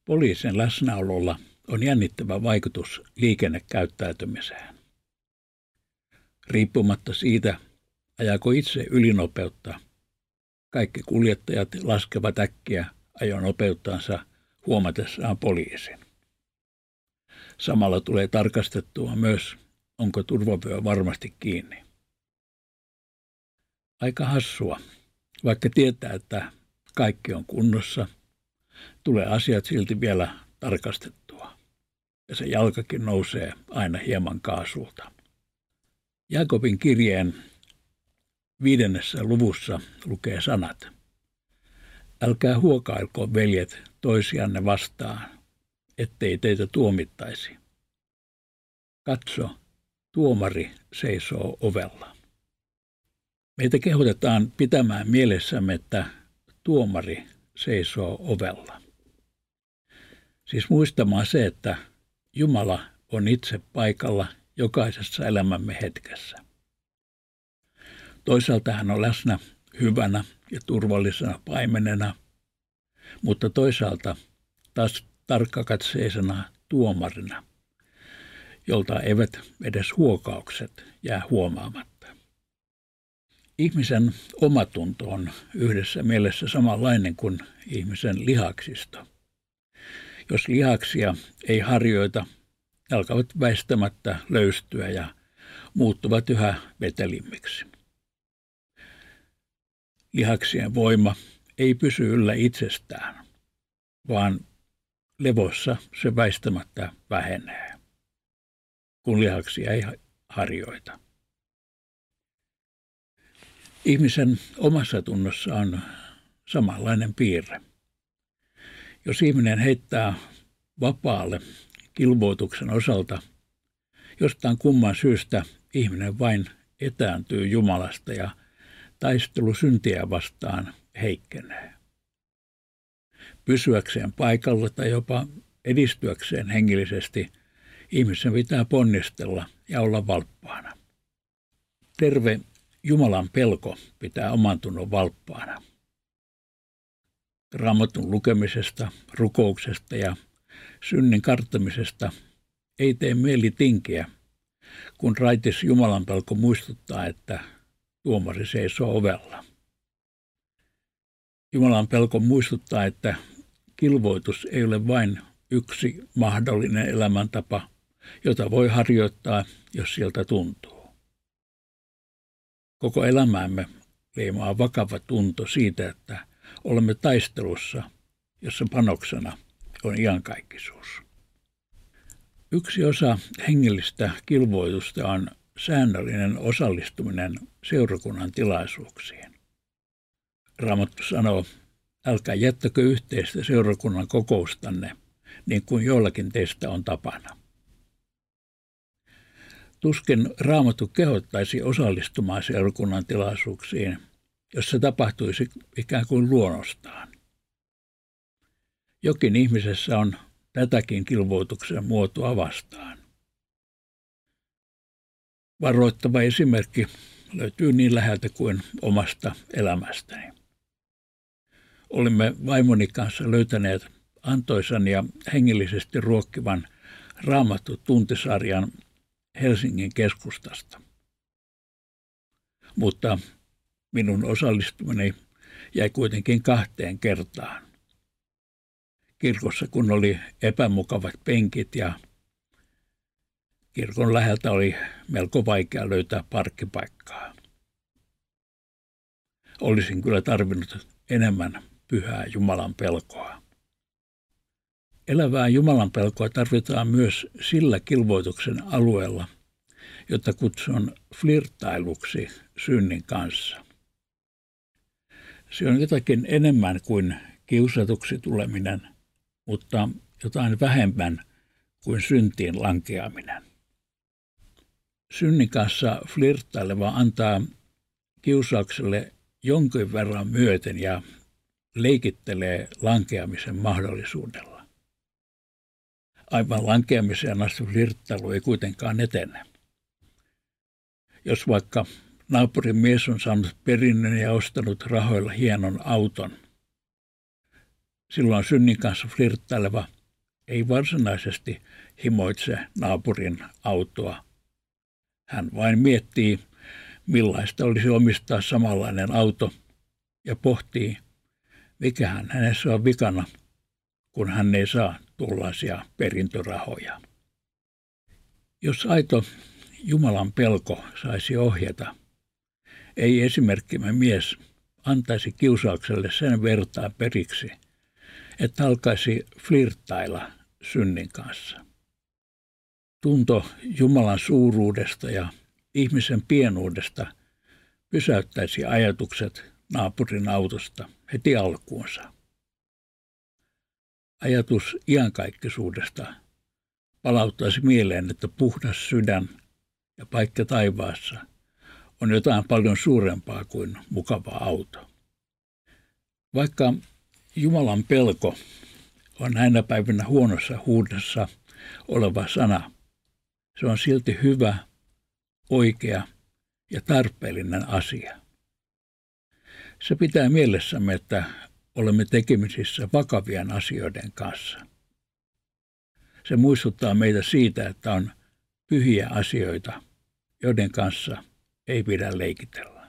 Poliisin läsnäololla on jännittävä vaikutus liikennekäyttäytymiseen. Riippumatta siitä, ajaako itse ylinopeutta, kaikki kuljettajat laskevat äkkiä ajonopeuttansa huomatessaan poliisin. Samalla tulee tarkastettua myös, onko turvavyö varmasti kiinni. Aika hassua, vaikka tietää, että kaikki on kunnossa, tulee asiat silti vielä tarkastettua. Ja se jalkakin nousee aina hieman kaasulta. Jaakobin kirjeen 5. luvussa lukee sanat. Älkää huokailko, veljet, toisianne vastaan, ettei teitä tuomittaisi. Katso, tuomari seisoo ovella. Meitä kehotetaan pitämään mielessämme, että tuomari seisoo ovella. Siis muistamaan se, että Jumala on itse paikalla jokaisessa elämämme hetkessä. Toisaalta hän on läsnä hyvänä ja turvallisena paimenena, mutta toisaalta taas tarkkakatseisena tuomarina, jolta eivät edes huokaukset jää huomaamatta. Ihmisen omatunto on yhdessä mielessä samanlainen kuin ihmisen lihaksisto. Jos lihaksia ei harjoita, ne alkavat väistämättä löystyä ja muuttuvat yhä vetelimmiksi. Lihaksien voima ei pysy yllä itsestään, vaan levossa se väistämättä vähenee, kun lihaksia ei harjoita. Ihmisen omassa tunnossa on samanlainen piirre. Jos ihminen heittää vapaalle kilvoituksen osalta, jostain kumman syystä ihminen vain etääntyy Jumalasta ja taistelu syntiä vastaan heikkenee. Pysyäkseen paikalla tai jopa edistyäkseen hengellisesti ihmisen pitää ponnistella ja olla valppaana. Terve Jumalan pelko pitää oman tunnon valppaana. Raamatun lukemisesta, rukouksesta ja synnin karttamisesta ei tee mieli tinkiä, kun raitis Jumalan pelko muistuttaa, että tuomari seisoo ovella. Jumalan pelko muistuttaa, että kilvoitus ei ole vain yksi mahdollinen elämäntapa, jota voi harjoittaa, jos sieltä tuntuu. Koko elämäämme leimaa vakava tunto siitä, että olemme taistelussa, jossa panoksena on iankaikkisuus. Yksi osa hengellistä kilvoitusta on säännöllinen osallistuminen seurakunnan tilaisuuksiin. Raamattu sanoo, älkää jättäkö yhteistä seurakunnan kokoustanne, niin kuin joillakin teistä on tapana. Tuskin Raamattu kehottaisi osallistumaan seurakunnan tilaisuuksiin, jos se tapahtuisi ikään kuin luonnostaan. Jokin ihmisessä on tätäkin kilvoituksen muotoa vastaan. Varoittava esimerkki löytyy niin läheltä kuin omasta elämästäni. Olimme vaimoni kanssa löytäneet antoisan ja hengellisesti ruokkivan Raamattu-tuntisarjan Helsingin keskustasta. Mutta minun osallistumani jäi kuitenkin 2 kertaan. Kirkossa kun oli epämukavat penkit ja kirkon läheltä oli melko vaikea löytää parkkipaikkaa. Olisin kyllä tarvinnut enemmän pyhää Jumalan pelkoa. Elävää Jumalan pelkoa tarvitaan myös sillä kilvoituksen alueella, jota kutsun flirttailuksi synnin kanssa. Se on jotakin enemmän kuin kiusatuksi tuleminen, mutta jotain vähemmän kuin syntiin lankeaminen. Synnin kanssa flirttaileva antaa kiusaukselle jonkin verran myöten ja leikittelee lankeamisen mahdollisuudella. Aivan lankeamiseen asti flirttailu ei kuitenkaan etene. Jos vaikka naapurin mies on saanut perinnön ja ostanut rahoilla hienon auton, Silloin synnin kanssa flirttaileva ei varsinaisesti himoitse naapurin autoa. Hän vain miettii, millaista olisi omistaa samanlainen auto ja pohtii, mikähän hänessä on vikana, kun hän ei saa tuollaisia perintörahoja. Jos aito Jumalan pelko saisi ohjata, ei esimerkkimme mies antaisi kiusaukselle sen vertaa periksi, että alkaisi flirttailla synnin kanssa. Tunto Jumalan suuruudesta ja ihmisen pienuudesta pysäyttäisi ajatukset naapurin autosta heti alkuunsa. Ajatus iankaikkisuudesta palauttaisi mieleen, että puhdas sydän ja paikka taivaassa on jotain paljon suurempaa kuin mukava auto. Vaikka Jumalan pelko on näinä päivinä huonossa huudossa oleva sana, se on silti hyvä, oikea ja tarpeellinen asia. Se pitää mielessämme, että olemme tekemisissä vakavien asioiden kanssa. Se muistuttaa meitä siitä, että on pyhiä asioita, joiden kanssa ei pidä leikitellä.